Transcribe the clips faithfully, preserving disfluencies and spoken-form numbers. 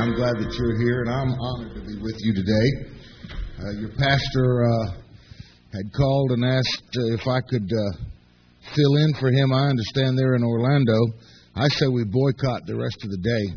I'm glad that you're here, and I'm honored to be with you today. Uh, your pastor uh, had called and asked uh, if I could uh, fill in for him. I understand they're in Orlando. I say we boycott the rest of the day.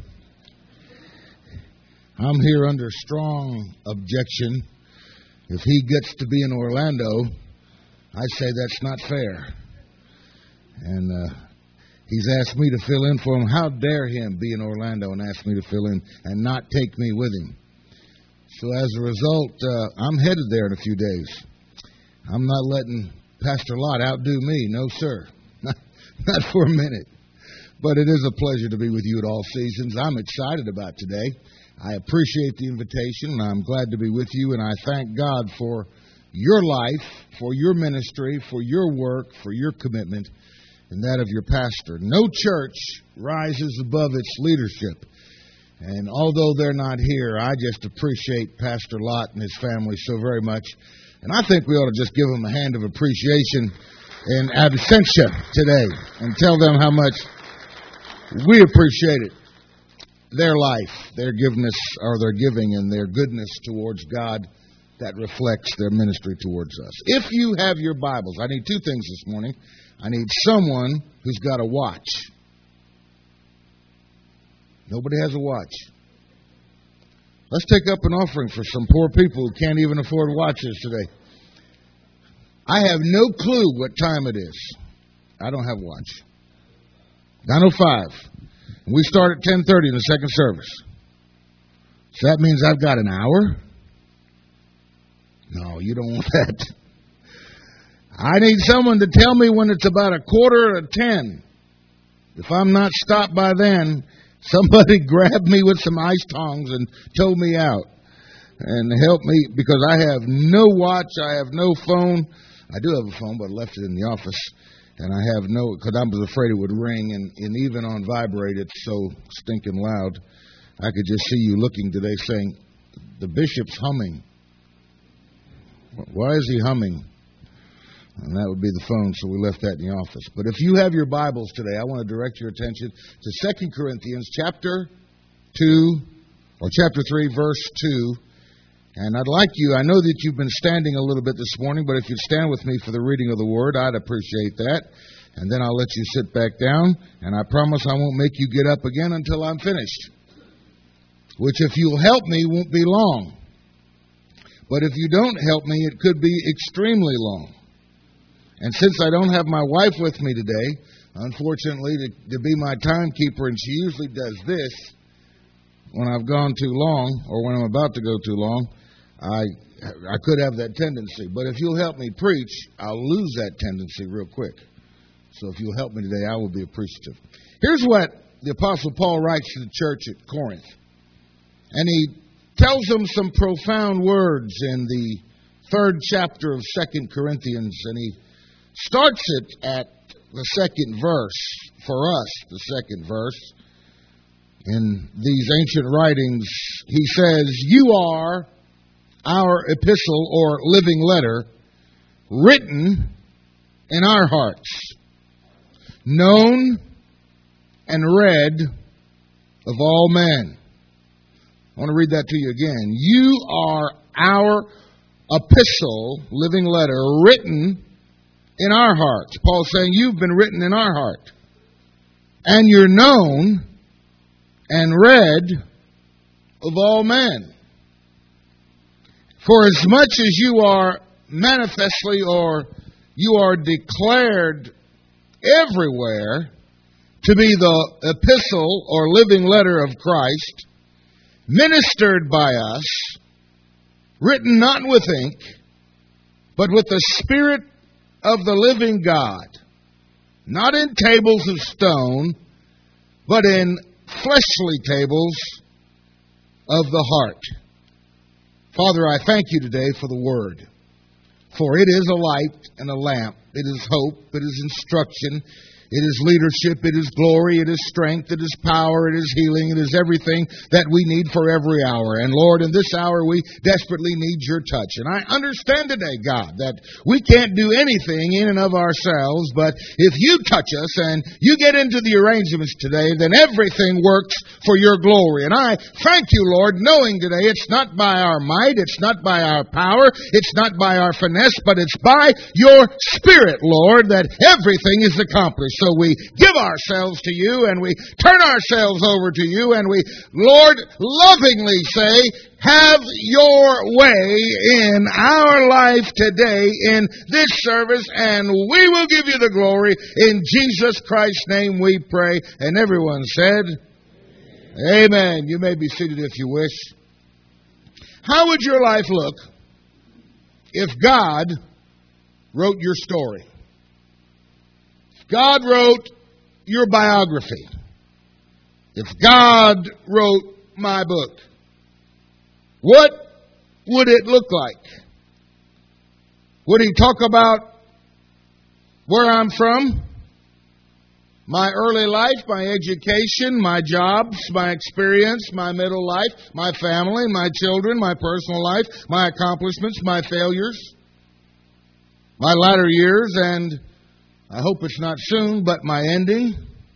I'm here under strong objection. If he gets to be in Orlando, I say that's not fair. And uh, he's asked me to fill in for him. How dare him be in Orlando and ask me to fill in and not take me with him? So as a result, uh, I'm headed there in a few days. I'm not letting Pastor Lott outdo me. No, sir. Not, not for a minute. But it is a pleasure to be with you at all seasons. I'm excited about today. I appreciate the invitation, and I'm glad to be with you, and I thank God for your life, for your ministry, for your work, for your commitment, and that of your pastor. No church rises above its leadership. And although they're not here, I just appreciate Pastor Lott and his family so very much. And I think we ought to just give them a hand of appreciation in absentia today and tell them how much we appreciate it. Their life, their giveness, or their giving and their goodness towards God that reflects their ministry towards us. If you have your Bibles, I need two things this morning. I need someone who's got a watch. Nobody has a watch. Let's take up an offering for some poor people who can't even afford watches today. I have no clue what time it is. I don't have a watch. nine oh five. We start at ten thirty in the second service. So that means I've got an hour? No, you don't want that. I need someone to tell me when it's about a quarter to ten. If I'm not stopped by then, somebody grab me with some ice tongs and tow me out. And help me, because I have no watch, I have no phone. I do have a phone, but I left it in the office. And I have no, because I was afraid it would ring, and, and even on vibrate, it's so stinking loud. I could just see you looking today saying, the bishop's humming. Why is he humming? And that would be the phone, so we left that in the office. But if you have your Bibles today, I want to direct your attention to Second Corinthians chapter two, or chapter three, verse two. And I'd like you, I know that you've been standing a little bit this morning, but if you'd stand with me for the reading of the Word, I'd appreciate that. And then I'll let you sit back down, and I promise I won't make you get up again until I'm finished. Which, if you'll help me, won't be long. But if you don't help me, it could be extremely long. And since I don't have my wife with me today, unfortunately, to, to be my timekeeper, and she usually does this when I've gone too long, or when I'm about to go too long, I I could have that tendency. But if you'll help me preach, I'll lose that tendency real quick. So if you'll help me today, I will be appreciative. Here's what the Apostle Paul writes to the church at Corinth. And he tells them some profound words in the third chapter of Second Corinthians. And he starts it at the second verse, for us, the second verse. In these ancient writings, he says, you are our epistle or living letter, written in our hearts, known and read of all men. I want to read that to you again. You are our epistle, living letter, written in our hearts. Paul's saying you've been written in our heart. And you're known and read of all men. For as much as you are manifestly or you are declared everywhere to be the epistle or living letter of Christ, ministered by us, written not with ink, but with the Spirit of the living God, not in tables of stone, but in fleshly tables of the heart. Father, I thank you today for the Word. For it is a light and a lamp. It is hope. It is instruction. It is leadership, it is glory, it is strength, it is power, it is healing, it is everything that we need for every hour. And Lord, in this hour we desperately need your touch. And I understand today, God, that we can't do anything in and of ourselves, but if you touch us and you get into the arrangements today, then everything works for your glory. And I thank you, Lord, knowing today it's not by our might, it's not by our power, it's not by our finesse, but it's by your Spirit, Lord, that everything is accomplished. So we give ourselves to you and we turn ourselves over to you and we, Lord, lovingly say, have your way in our life today in this service, and we will give you the glory. In Jesus Christ's name we pray. And everyone said, Amen. Amen. You may be seated if you wish. How would your life look if God wrote your story? God wrote your biography. If God wrote my book, what would it look like? Would he talk about where I'm from, my early life, my education, my jobs, my experience, my middle life, my family, my children, my personal life, my accomplishments, my failures, my latter years, and I hope it's not soon, but my ending?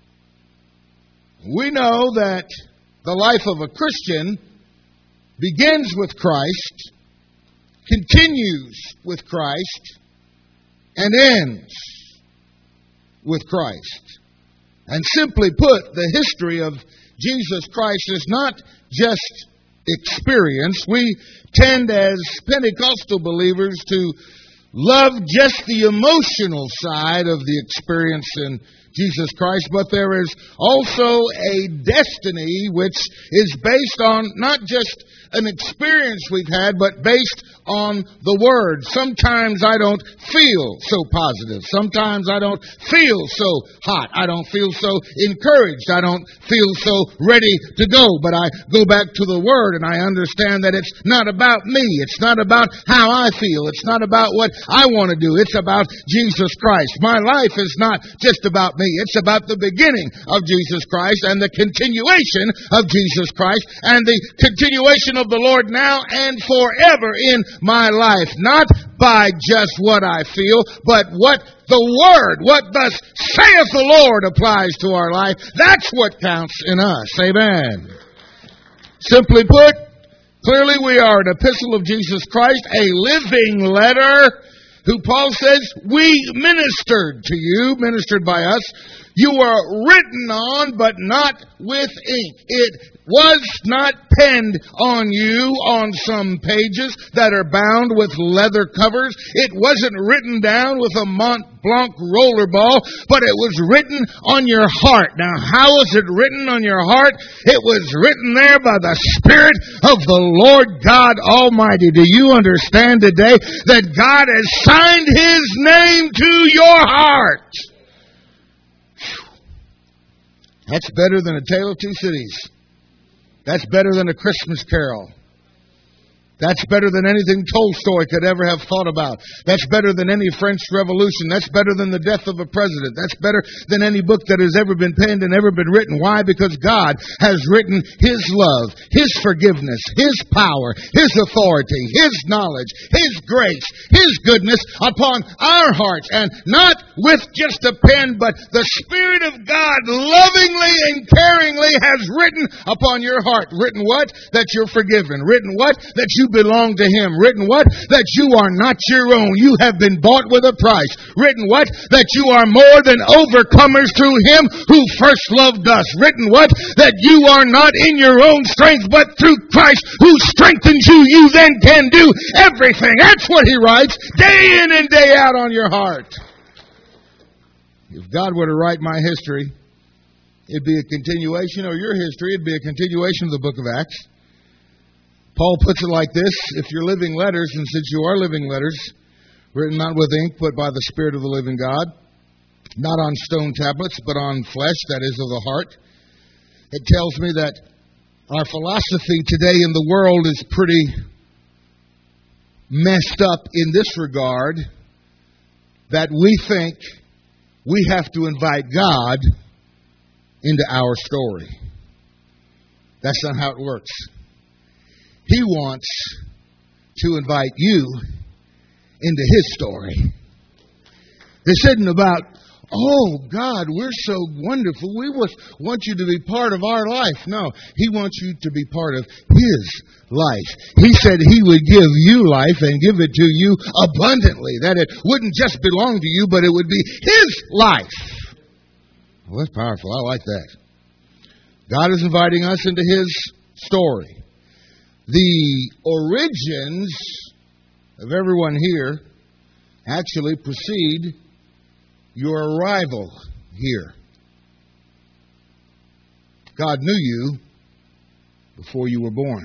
We know that the life of a Christian begins with Christ, continues with Christ, and ends with Christ. And simply put, the history of Jesus Christ is not just experience. We tend as Pentecostal believers to love just the emotional side of the experience in Jesus Christ, but there is also a destiny which is based on not just an experience we've had, but based on the Word. Sometimes I don't feel so positive. Sometimes I don't feel so hot. I don't feel so encouraged. I don't feel so ready to go. But I go back to the Word and I understand that it's not about me. It's not about how I feel. It's not about what I want to do. It's about Jesus Christ. My life is not just about me. It's about the beginning of Jesus Christ and the continuation of Jesus Christ and the continuation of the Lord now and forever in my life. Not by just what I feel, but what the Word, what thus saith the Lord, applies to our life. That's what counts in us. Amen. Simply put, clearly we are an epistle of Jesus Christ, a living letter, who Paul says, we ministered to you, ministered by us. You were written on, but not with ink. It was not penned on you on some pages that are bound with leather covers. It wasn't written down with a Mont Blanc rollerball, but it was written on your heart. Now, how was it written on your heart? It was written there by the Spirit of the Lord God Almighty. Do you understand today that God has signed His name to your heart? That's better than A Tale of Two Cities. That's better than A Christmas Carol. That's better than anything Tolstoy could ever have thought about. That's better than any French Revolution. That's better than the death of a president. That's better than any book that has ever been penned and ever been written. Why? Because God has written His love, His forgiveness, His power, His authority, His knowledge, His grace, His goodness upon our hearts. And not with just a pen, but the Spirit of God lovingly and caringly has written upon your heart. Written what? That you're forgiven. Written what? That you belong to Him. Written what? That you are not your own. You have been bought with a price. Written what? That you are more than overcomers through Him who first loved us. Written what? That you are not in your own strength, but through Christ who strengthens you, you then can do everything. That's what He writes day in and day out on your heart. If God were to write my history, it'd be a continuation, or your history, it'd be a continuation of the book of Acts. Paul puts it like this: if you're living letters, and since you are living letters, written not with ink, but by the Spirit of the living God, not on stone tablets, but on flesh, that is, of the heart, it tells me that our philosophy today in the world is pretty messed up in this regard, that we think we have to invite God into our story. That's not how it works. He wants to invite you into His story. This isn't about, oh, God, we're so wonderful. We want you to be part of our life. No, He wants you to be part of His life. He said He would give you life and give it to you abundantly. That it wouldn't just belong to you, but it would be His life. Well, that's powerful. I like that. God is inviting us into His story. The origins of everyone here actually precede your arrival here. God knew you before you were born.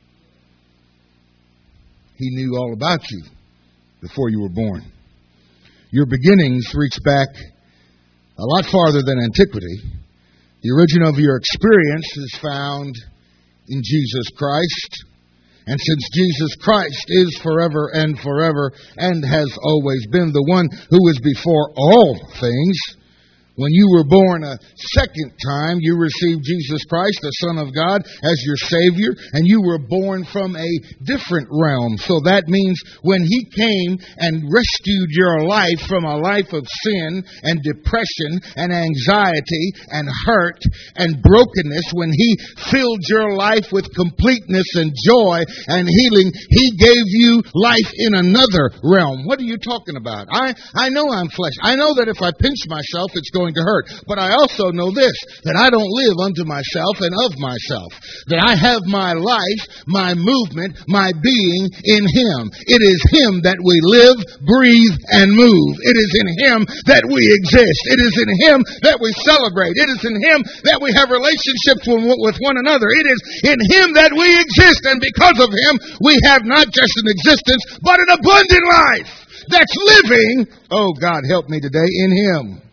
He knew all about you before you were born. Your beginnings reach back a lot farther than antiquity. The origin of your experience is found in Jesus Christ. And since Jesus Christ is forever and forever and has always been the one who is before all things, when you were born a second time, you received Jesus Christ, the Son of God, as your Savior, and you were born from a different realm. So that means when He came and rescued your life from a life of sin and depression and anxiety and hurt and brokenness, when He filled your life with completeness and joy and healing, He gave you life in another realm. What are you talking about? I, I know I'm flesh. I know that if I pinch myself, it's going to hurt. But I also know this, that I don't live unto myself and of myself. That I have my life, my movement, my being in Him. It is Him that we live, breathe, and move. It is in Him that we exist. It is in Him that we celebrate. It is in Him that we have relationships with one another. It is in Him that we exist. And because of Him, we have not just an existence, but an abundant life that's living, oh God, help me today, in Him.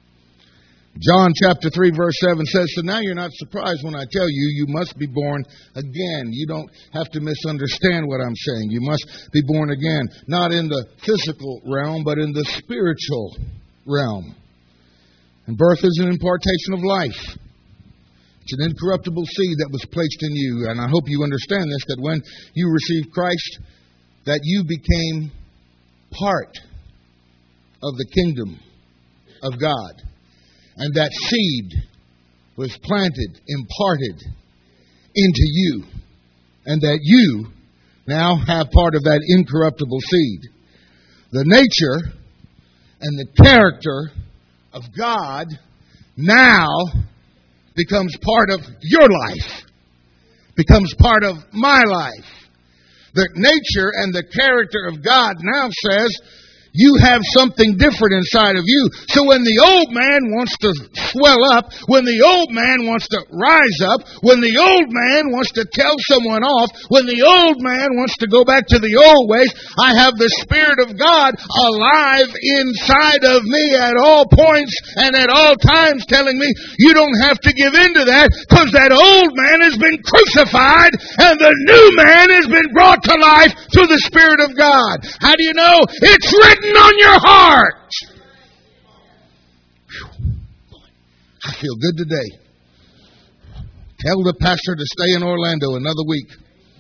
John chapter three verse seven says, so now you're not surprised when I tell you, you must be born again. You don't have to misunderstand what I'm saying. You must be born again, not in the physical realm, but in the spiritual realm. And birth is an impartation of life. It's an incorruptible seed that was placed in you. And I hope you understand this, that when you received Christ, that you became part of the kingdom of God. And that seed was planted, imparted into you. And that you now have part of that incorruptible seed. The nature and the character of God now becomes part of your life. Becomes part of my life. The nature and the character of God now says, you have something different inside of you. So when the old man wants to swell up, when the old man wants to rise up, when the old man wants to tell someone off, when the old man wants to go back to the old ways, I have the Spirit of God alive inside of me at all points and at all times telling me, you don't have to give in to that because that old man has been crucified and the new man has been brought to life through the Spirit of God. How do you know? It's written on your heart. I feel good today. Tell the pastor to stay in Orlando another week.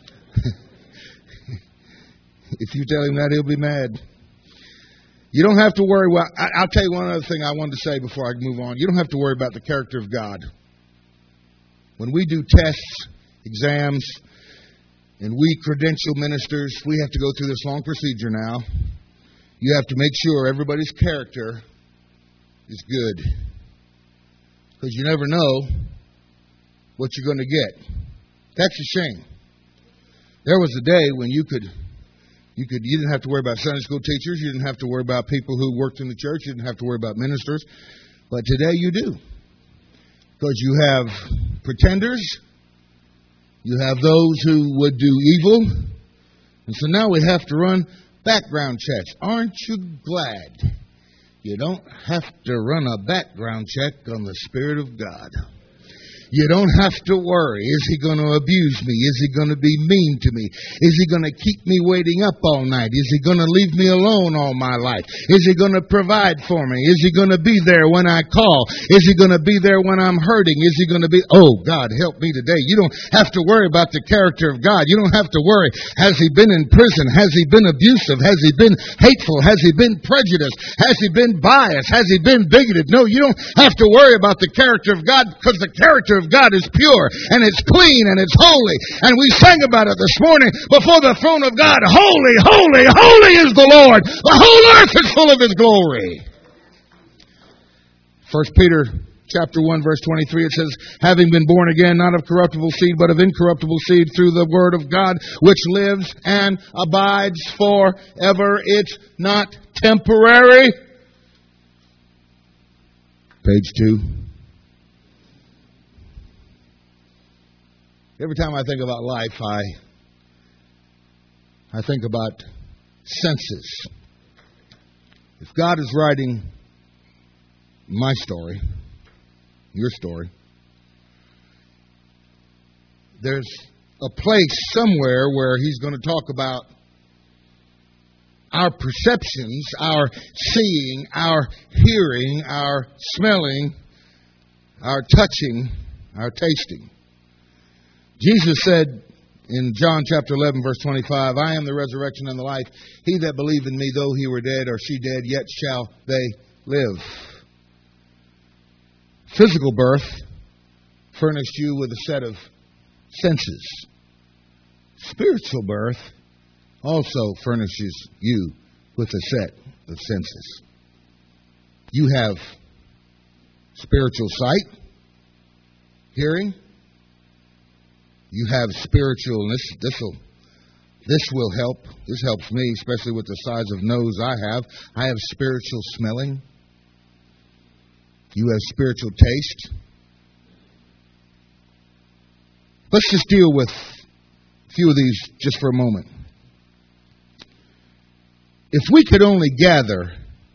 If you tell him that, he'll be mad. You don't have to worry. Well, I'll tell you one other thing I wanted to say before I move on. You don't have to worry about the character of God. When we do tests, exams, and we credential ministers, we have to go through this long procedure now. You have to make sure everybody's character is good. Because you never know what you're going to get. That's a shame. There was a day when you could, you could, you didn't have to worry about Sunday school teachers. You didn't have to worry about people who worked in the church. You didn't have to worry about ministers. But today you do. Because you have pretenders. You have those who would do evil. And so now we have to run background checks. Aren't you glad you don't have to run a background check on the Spirit of God? You don't have to worry. Is he going to abuse me? Is he going to be mean to me? Is he going to keep me waiting up all night? Is he going to leave me alone all my life? Is he going to provide for me? Is he going to be there when I call? Is he going to be there when I'm hurting? Is he going to be, oh, God, help me today. You don't have to worry about the character of God. You don't have to worry. Has he been in prison? Has he been abusive? Has he been hateful? Has he been prejudiced? Has he been biased? Has he been bigoted? No, you don't have to worry about the character of God, because the character of God is pure and it's clean and it's holy. And we sang about it this morning before the throne of God. Holy, holy, holy is the Lord. The whole earth is full of his glory. First Peter chapter one verse twenty-three, it says, having been born again, not of corruptible seed, but of incorruptible seed, through the word of God, which lives and abides forever. It's not temporary. Page two. Every time I think about life, I I think about senses. If God is writing my story, your story, there's a place somewhere where he's going to talk about our perceptions, our seeing, our hearing, our smelling, our touching, our tasting. Jesus said in John chapter eleven, verse twenty-five, I am the resurrection and the life. He that believeth in me, though he were dead or she dead, yet shall they live. Physical birth furnished you with a set of senses. Spiritual birth also furnishes you with a set of senses. You have spiritual sight, hearing. You have spiritual, and this, this, will, this will help. This helps me, especially with the size of nose I have. I have spiritual smelling. You have spiritual taste. Let's just deal with a few of these just for a moment. If we could only gather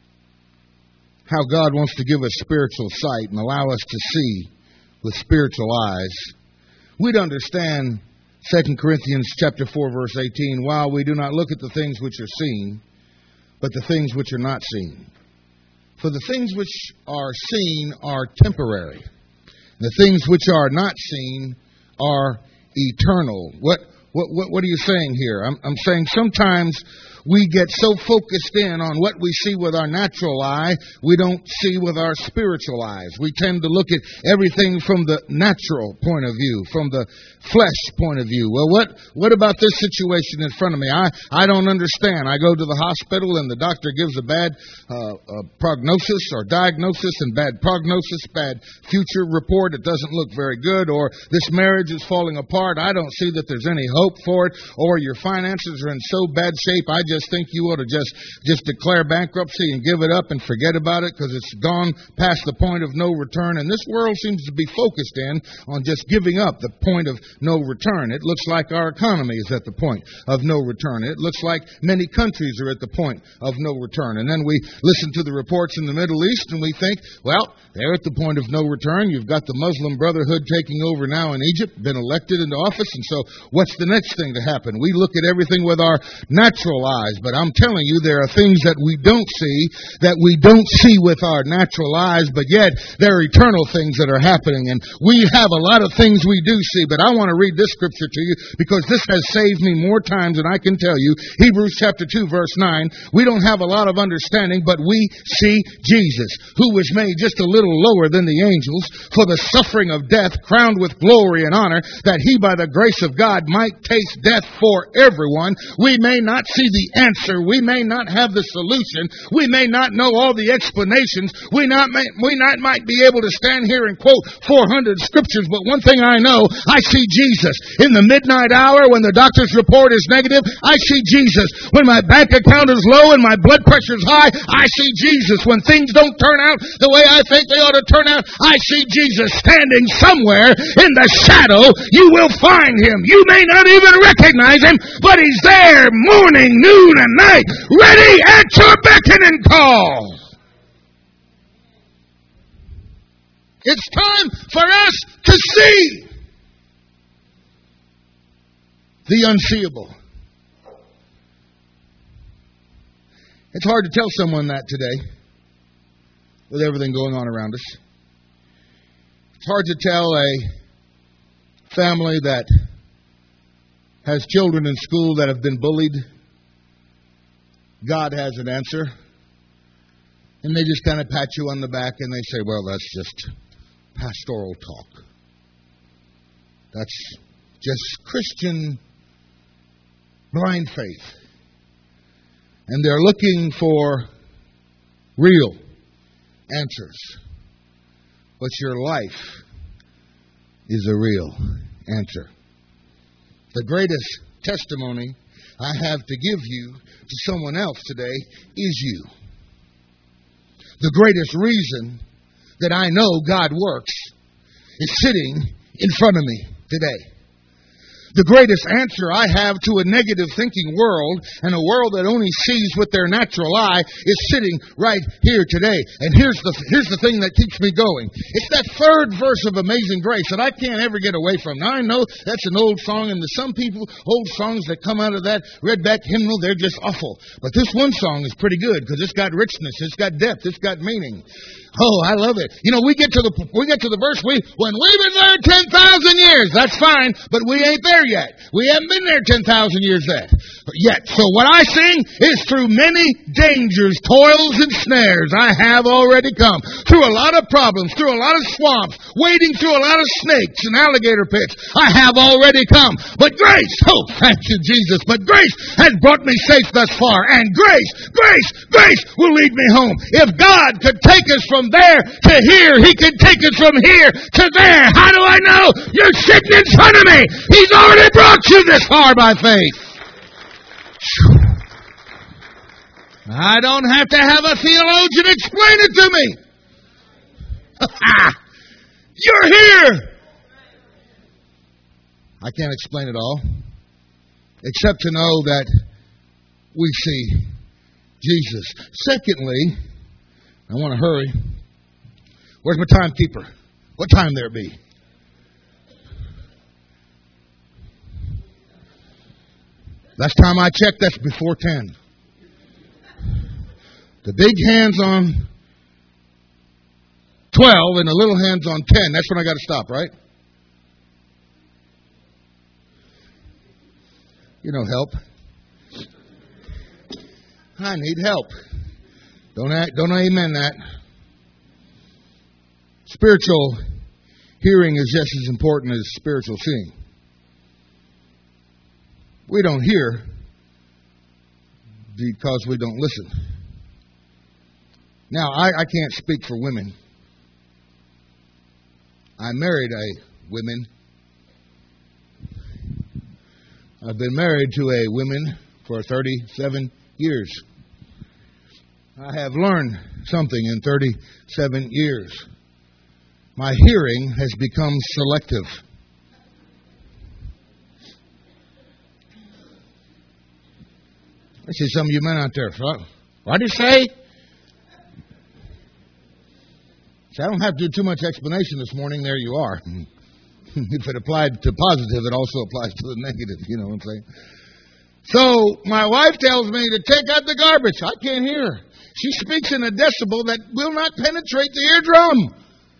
how God wants to give us spiritual sight and allow us to see with spiritual eyes, we'd understand Second Corinthians chapter four, verse eighteen, while we do not look at the things which are seen, but the things which are not seen. For the things which are seen are temporary. The things which are not seen are eternal. What what what, what are you saying here? I'm, I'm saying sometimes we get so focused in on what we see with our natural eye, we don't see with our spiritual eyes. We tend to look at everything from the natural point of view, from the flesh point of view. Well, what what about this situation in front of me? I, I don't understand. I go to the hospital and the doctor gives a bad uh, uh, prognosis or diagnosis and bad prognosis, bad future report. It doesn't look very good. Or this marriage is falling apart. I don't see that there's any hope for it. Or your finances are in so bad shape, I just think you ought to just, just declare bankruptcy and give it up and forget about it because it's gone past the point of no return. And this world seems to be focused in on just giving up the point of no return. It looks like our economy is at the point of no return. It looks like many countries are at the point of no return. And then we listen to the reports in the Middle East and we think, well, they're at the point of no return. You've got the Muslim Brotherhood taking over now in Egypt, been elected into office. And so what's the next thing to happen? We look at everything with our natural eyes, but I'm telling you, there are things that we don't see, that we don't see with our natural eyes, but yet there are eternal things that are happening. And we have a lot of things we do see, but I want to read this scripture to you because this has saved me more times than I can tell you. Hebrews chapter two, verse nine. We don't have a lot of understanding, but we see Jesus, who was made just a little lower than the angels for the suffering of death, crowned with glory and honor, that he by the grace of God might taste death for everyone. We may not see the answer. We may not have the solution. We may not know all the explanations. We not may, we not might be able to stand here and quote four hundred scriptures, but one thing I know, I see Jesus. In the midnight hour when the doctor's report is negative, I see Jesus. When my bank account is low and my blood pressure is high, I see Jesus. When things don't turn out the way I think they ought to turn out, I see Jesus standing somewhere in the shadow. You will find him. You may not even recognize him, but he's there morning, noon, and night, ready at your beckon and call. It's time for us to see the unseeable. It's hard to tell someone that today with everything going on around us. It's hard to tell a family that has children in school that have been bullied. God has an answer. And they just kind of pat you on the back and they say, well, that's just pastoral talk. That's just Christian blind faith. And they're looking for real answers. But your life is a real answer. The greatest testimony I have to give you to someone else today is you. The greatest reason that I know God works is sitting in front of me today. The greatest answer I have to a negative thinking world and a world that only sees with their natural eye is sitting right here today. And here's the here's the thing that keeps me going. It's that third verse of Amazing Grace that I can't ever get away from. Now I know that's an old song, and to some people, old songs that come out of that redback hymnal, they're just awful. But this one song is pretty good because it's got richness, it's got depth, it's got meaning. Oh, I love it. You know, we get to the we get to the verse we when we've been there ten thousand years. That's fine, but we ain't there yet. We haven't been there ten thousand years yet. Yet. So what I sing is through many dangers, toils, and snares I have already come. Through a lot of problems, through a lot of swamps, wading through a lot of snakes and alligator pits, I have already come. But grace, oh, thank you, Jesus, but grace has brought me safe thus far. And grace, grace, grace will lead me home. If God could take us from there to here, He could take us from here to there. How do I know? You're sitting in front of me. He's already brought you this far by faith. I don't have to have a theologian explain it to me. You're here. I can't explain it all, except to know that we see Jesus. Secondly, I want to hurry. Where's my timekeeper? What time there be? Last time I checked, that's before ten. The big hand's on twelve and the little hand's on ten. That's when I got to stop, right? You know, help. I need help. Don't act, don't amen that. Spiritual hearing is just as important as spiritual seeing. We don't hear because we don't listen. Now, I, I can't speak for women. I married a woman. I've been married to a woman for thirty-seven years. I have learned something in thirty-seven years. My hearing has become selective. I see some of you men out there. What did you say? See, I don't have to do too much explanation this morning. There you are. If it applied to positive, it also applies to the negative. You know what I'm saying? So my wife tells me to take out the garbage. I can't hear. She speaks in a decibel that will not penetrate the eardrum.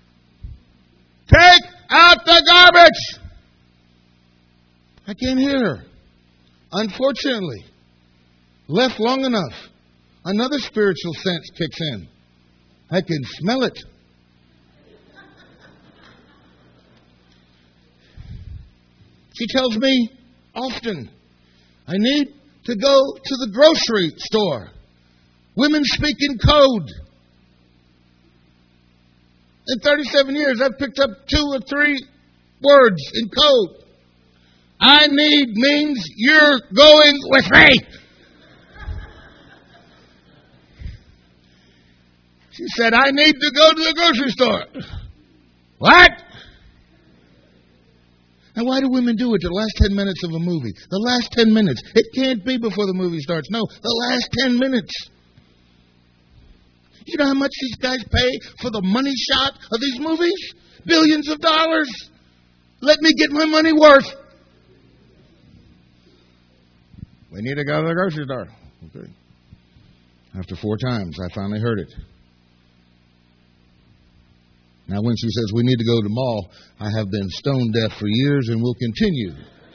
Take out the garbage. I can't hear. Unfortunately, left long enough, another spiritual sense kicks in. I can smell it. She tells me often, I need to go to the grocery store. Women speak in code. In thirty-seven years, I've picked up two or three words in code. I need means you're going with me. She said, I need to go to the grocery store. What? Now, why do women do it the last ten minutes of a movie? The last ten minutes. It can't be before the movie starts. No, the last ten minutes. You know how much these guys pay for the money shot of these movies? Billions of dollars. Let me get my money worth. We need to go to the grocery store. Okay. After four times, I finally heard it. Now, when she says we need to go to the mall, I have been stone deaf for years and will continue.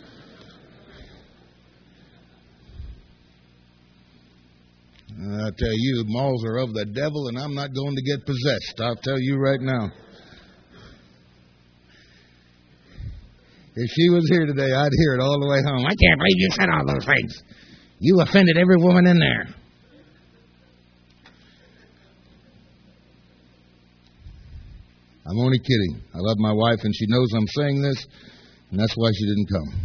I tell you, malls are of the devil, and I'm not going to get possessed. I'll tell you right now. If she was here today, I'd hear it all the way home. I can't believe you said all those things. You offended every woman in there. I'm only kidding. I love my wife, and she knows I'm saying this, and that's why she didn't come.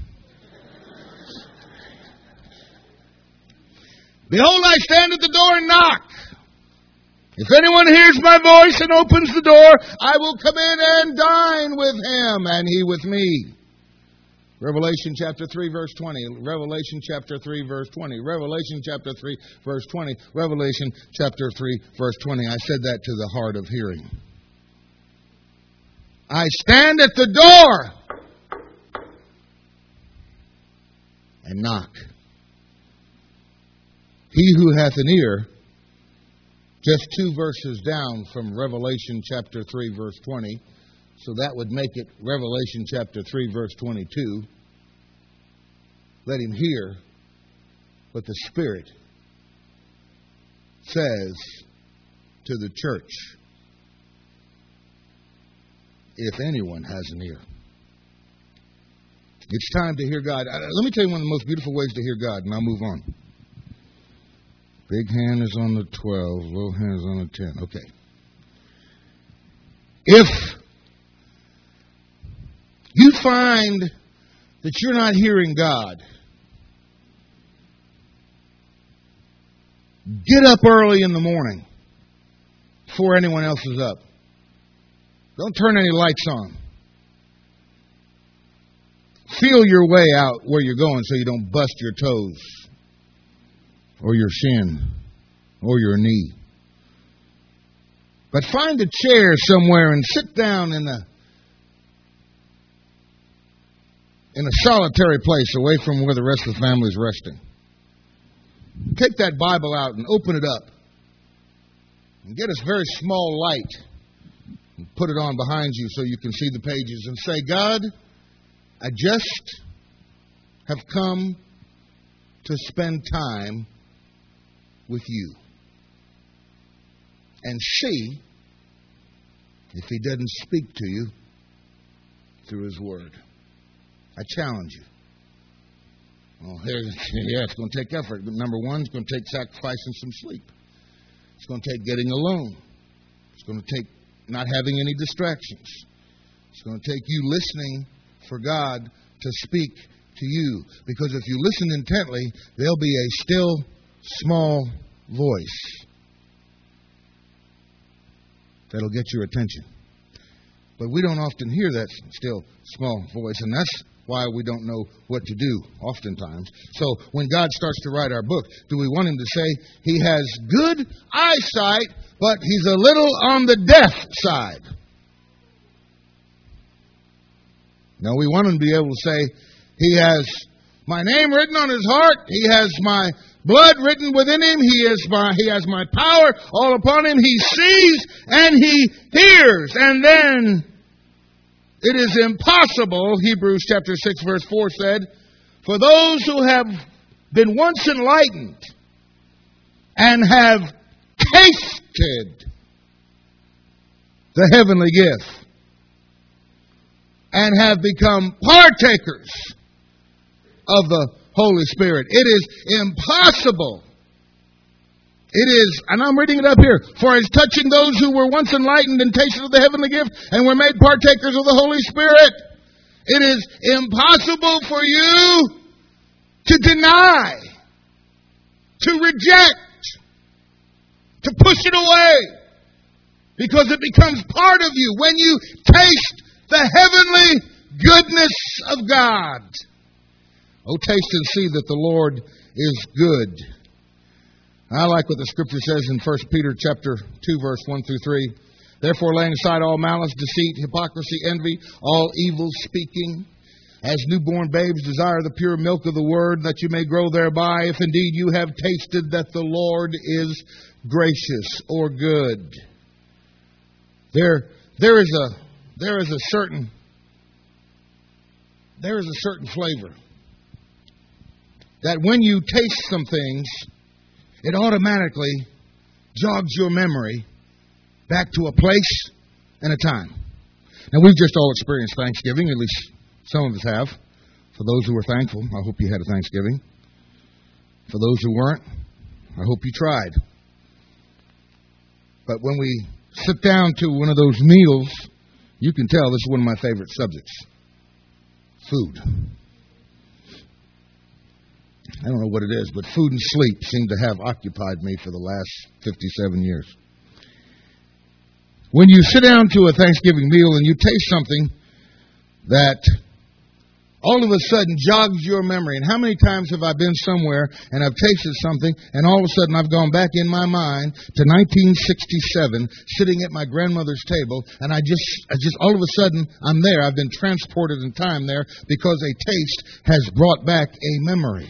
Behold, I stand at the door and knock. If anyone hears my voice and opens the door, I will come in and dine with him, and he with me. Revelation chapter three, verse twenty. Revelation chapter three, verse twenty. Revelation chapter three, verse twenty. Revelation chapter three, verse twenty. I said that to the hard of hearing. I stand at the door and knock. He who hath an ear, just two verses down from Revelation chapter three, verse twenty, so that would make it Revelation chapter three, verse twenty-two. Let him hear what the Spirit says to the church. If anyone has an ear. It's time to hear God. Let me tell you one of the most beautiful ways to hear God, and I'll move on. Big hand is on the twelve, little hand is on the ten. Okay. If you find that you're not hearing God, get up early in the morning before anyone else is up. Don't turn any lights on. Feel your way out where you're going so you don't bust your toes or your shin or your knee. But find a chair somewhere and sit down in a in a solitary place away from where the rest of the family is resting. Take that Bible out and open it up. And get a very small light. And put it on behind you so you can see the pages and say, God, I just have come to spend time with you. And see if he doesn't speak to you through his word. I challenge you. Well, yeah, it's going to take effort. But number one, it's going to take sacrificing some sleep. It's going to take getting alone. It's going to take not having any distractions. It's going to take you listening for God to speak to you. Because if you listen intently, there'll be a still, small voice that'll get your attention. But we don't often hear that still, small voice, and that's why we don't know what to do oftentimes. So when God starts to write our book, do we want him to say he has good eyesight, but he's a little on the deaf side? No, we want him to be able to say he has my name written on his heart, he has my blood written within him, he has my he has my power all upon him, he sees and he hears. And then it is impossible, Hebrews chapter six verse four said, for those who have been once enlightened and have tasted the heavenly gift and have become partakers of the Holy Spirit. It is impossible. It is, and I'm reading it up here, for as touching those who were once enlightened and tasted of the heavenly gift and were made partakers of the Holy Spirit, it is impossible for you to deny, to reject, to push it away, because it becomes part of you when you taste the heavenly goodness of God. Oh, taste and see that the Lord is good. I like what the Scripture says in First Peter chapter two, verse one through three. Therefore, laying aside all malice, deceit, hypocrisy, envy, all evil speaking, as newborn babes desire the pure milk of the word, that you may grow thereby, if indeed you have tasted that the Lord is gracious or good. There, there is a, there is a certain, there is a certain flavor that when you taste some things, it automatically jogs your memory back to a place and a time. Now, we've just all experienced Thanksgiving, at least some of us have. For those who were thankful, I hope you had a Thanksgiving. For those who weren't, I hope you tried. But when we sit down to one of those meals, you can tell this is one of my favorite subjects. Food. I don't know what it is, but food and sleep seem to have occupied me for the last fifty-seven years. When you sit down to a Thanksgiving meal and you taste something that all of a sudden jogs your memory. And how many times have I been somewhere and I've tasted something and all of a sudden I've gone back in my mind to nineteen sixty-seven, sitting at my grandmother's table, and I just, I just all of a sudden I'm there. I've been transported in time there because a taste has brought back a memory.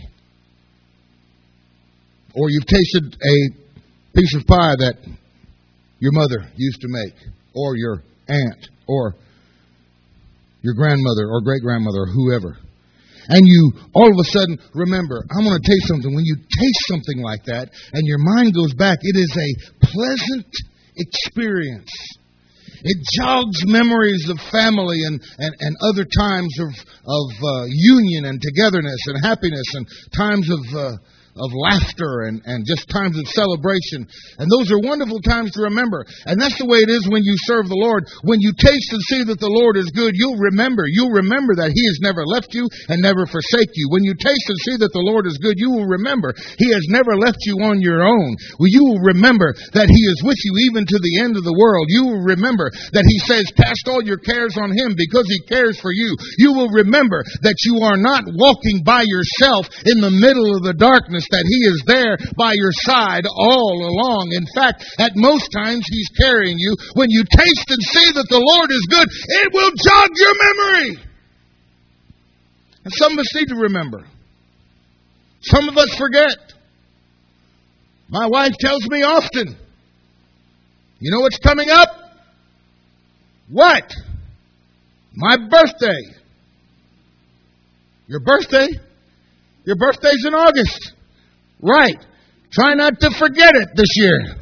Or you've tasted a piece of pie that your mother used to make, or your aunt, or your grandmother, or great-grandmother, or whoever. And you all of a sudden remember, I want to taste something. When you taste something like that, and your mind goes back, it is a pleasant experience. It jogs memories of family and, and, and other times of, of uh, union and togetherness and happiness and times of... Uh, of laughter and, and just times of celebration. And those are wonderful times to remember. And that's the way it is when you serve the Lord. When you taste and see that the Lord is good, you'll remember. You'll remember that He has never left you and never forsake you. When you taste and see that the Lord is good, you will remember He has never left you on your own. Well, you will remember that He is with you even to the end of the world. You will remember that He says, cast all your cares on Him because He cares for you. You will remember that you are not walking by yourself in the middle of the darkness, that He is there by your side all along. In fact, at most times He's carrying you. When you taste and see that the Lord is good, it will jog your memory. And some of us need to remember. Some of us forget. My wife tells me often, you know what's coming up? What? My birthday. Your birthday? Your birthday's in August. Right. Try not to forget it this year.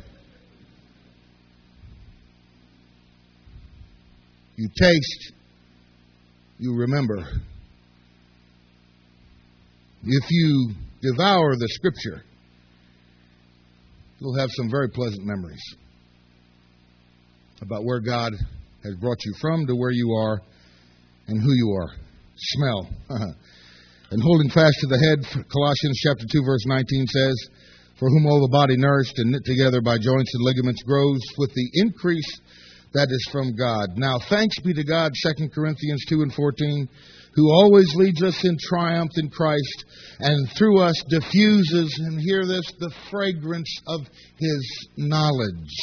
You taste, you remember. If you devour the Scripture, you'll have some very pleasant memories about where God has brought you from to where you are and who you are. Smell. And holding fast to the head, Colossians chapter two, verse nineteen says, for whom all the body nourished and knit together by joints and ligaments grows with the increase that is from God. Now thanks be to God, Second Corinthians two and fourteen, who always leads us in triumph in Christ and through us diffuses, and hear this, the fragrance of His knowledge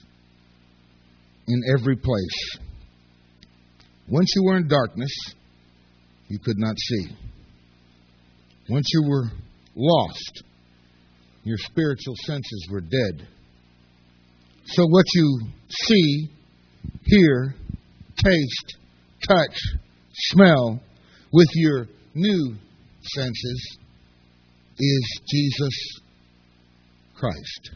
in every place. Once you were in darkness, you could not see. Once you were lost, your spiritual senses were dead. So what you see, hear, taste, touch, smell with your new senses is Jesus Christ.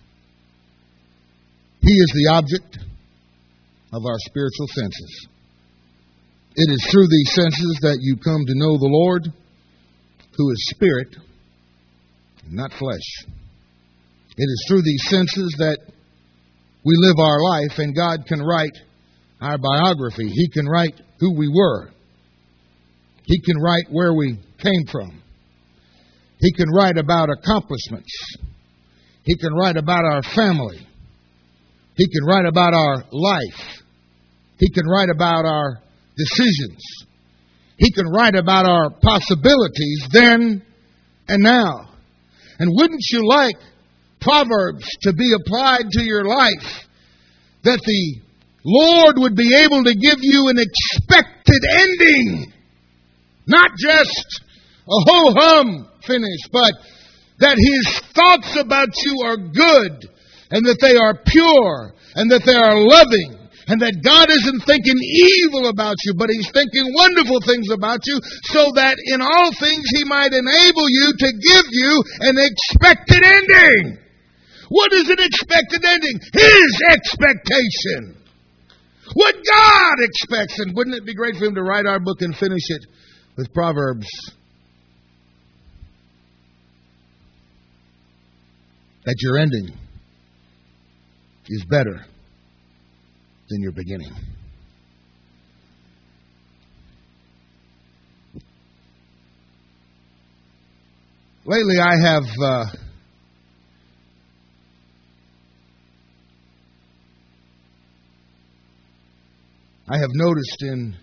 He is the object of our spiritual senses. It is through these senses that you come to know the Lord, who is spirit, not flesh. It is through these senses that we live our life, and God can write our biography. He can write who we were. He can write where we came from. He can write about accomplishments. He can write about our family. He can write about our life. He can write about our decisions. He can write about our possibilities then and now. And wouldn't you like Proverbs to be applied to your life, that the Lord would be able to give you an expected ending. Not just a ho-hum finish, but that His thoughts about you are good, and that they are pure, and that they are loving, and that God isn't thinking evil about you, but He's thinking wonderful things about you, so that in all things He might enable you to give you an expected ending. What is an expected ending? His expectation. What God expects. And wouldn't it be great for Him to write our book and finish it with Proverbs? That your ending is better than your beginning. Lately I have uh, I have noticed in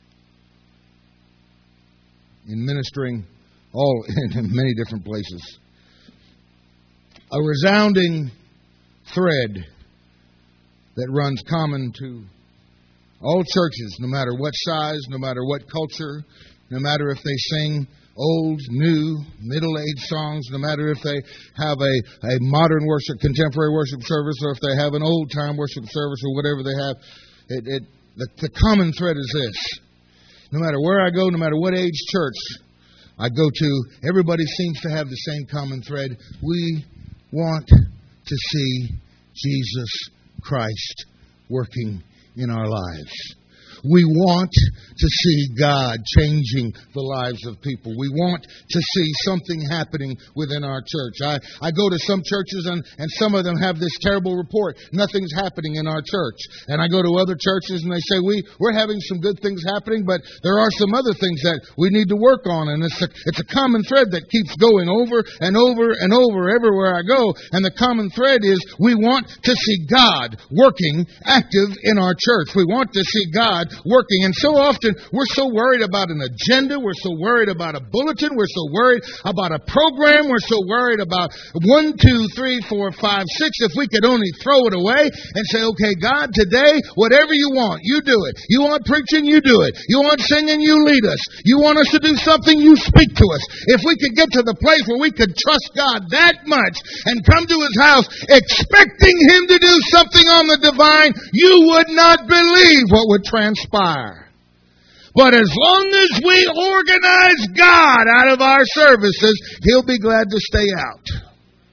in ministering all in many different places a resounding thread that runs common to all churches, no matter what size, no matter what culture, no matter if they sing old, new, middle-aged songs, no matter if they have a, a modern worship, contemporary worship service, or if they have an old-time worship service, or whatever they have. It, it, the, the common thread is this. No matter where I go, no matter what age church I go to, everybody seems to have the same common thread. We want to see Jesus Christ working in our lives. We want to see God changing the lives of people. We want to see something happening within our church. I, I go to some churches and, and some of them have this terrible report. Nothing's happening in our church. And I go to other churches and they say, we, we're having some good things happening, but there are some other things that we need to work on. And it's a, it's a common thread that keeps going over and over and over everywhere I go. And the common thread is we want to see God working active in our church. We want to see God working. And so often we're so worried about an agenda. We're so worried about a bulletin. We're so worried about a program. We're so worried about one, two, three, four, five, six. If we could only throw it away and say, okay, God, today, whatever you want, you do it. You want preaching, you do it. You want singing, you lead us. You want us to do something, you speak to us. If we could get to the place where we could trust God that much and come to His house expecting Him to do something on the divine, you would not believe what would transpire. But as long as we organize God out of our services, He'll be glad to stay out.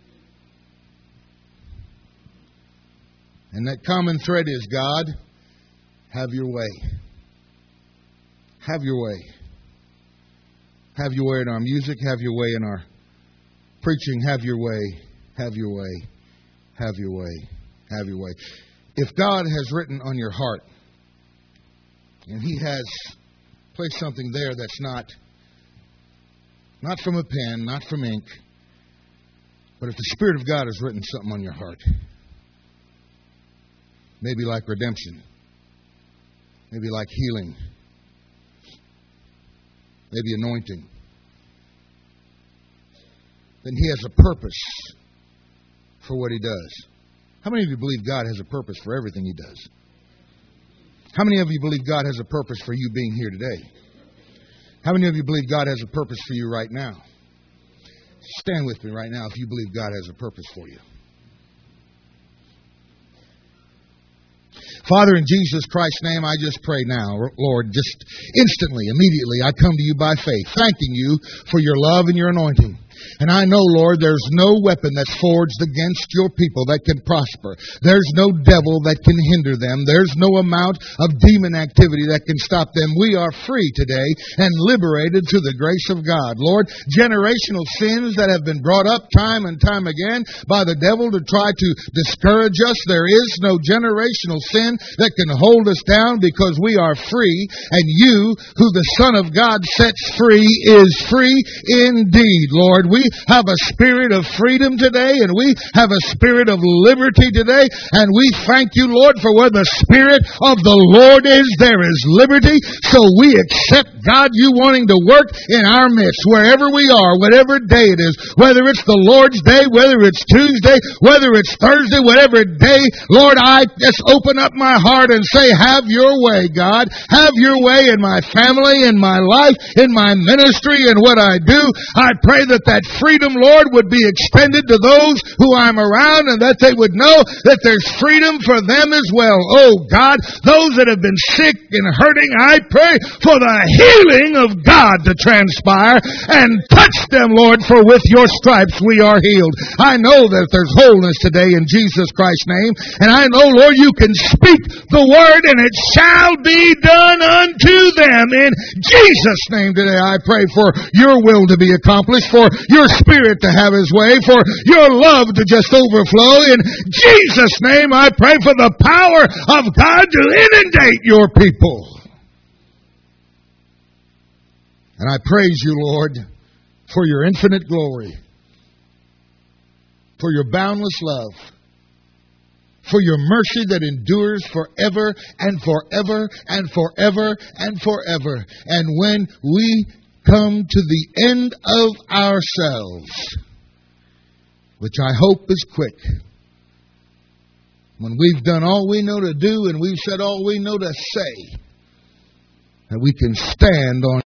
And that common thread is, God, have your way. Have your way. Have your way in our music. Have your way in our preaching. Have your way. Have your way. Have your way. Have your way. If God has written on your heart, and He has placed something there that's not, not from a pen, not from ink, but if the Spirit of God has written something on your heart, maybe like redemption, maybe like healing, maybe anointing, then He has a purpose for what He does. How many of you believe God has a purpose for everything He does? How many of you believe God has a purpose for you being here today? How many of you believe God has a purpose for you right now? Stand with me right now if you believe God has a purpose for you. Father, in Jesus Christ's name, I just pray now, Lord, just instantly, immediately, I come to you by faith, thanking you for your love and your anointing. And I know, Lord, there's no weapon that's forged against your people that can prosper. There's no devil that can hinder them. There's no amount of demon activity that can stop them. We are free today and liberated through the grace of God. Lord, generational sins that have been brought up time and time again by the devil to try to discourage us, there is no generational sin that can hold us down because we are free, and you, who the Son of God sets free, is free indeed, Lord. we have a spirit of freedom today, and we have a spirit of liberty today, and we thank you, Lord, for where the Spirit of the Lord is, there is liberty. So we accept, God, you wanting to work in our midst, wherever we are, whatever day it is, whether it's the Lord's Day, whether it's Tuesday, whether it's Thursday, whatever day, Lord, I just open up my heart and say, have your way, God. Have your way in my family, in my life, in my ministry, and what I do. I pray that that freedom, Lord, would be extended to those who I'm around, and that they would know that there's freedom for them as well. Oh, God, those that have been sick and hurting, I pray for the healing of God to transpire and touch them, Lord, for with your stripes we are healed. I know that there's wholeness today in Jesus Christ's name, and I know, Lord, you can speak the word and it shall be done unto them. In Jesus' name today, I pray for your will to be accomplished, for your Spirit to have his way, for your love to just overflow. In Jesus' name, I pray for the power of God to inundate your people. And I praise you, Lord, for your infinite glory, for your boundless love, for your mercy that endures forever and forever and forever and forever. And when we come to the end of ourselves, which I hope is quick, when we've done all we know to do and we've said all we know to say, that we can stand on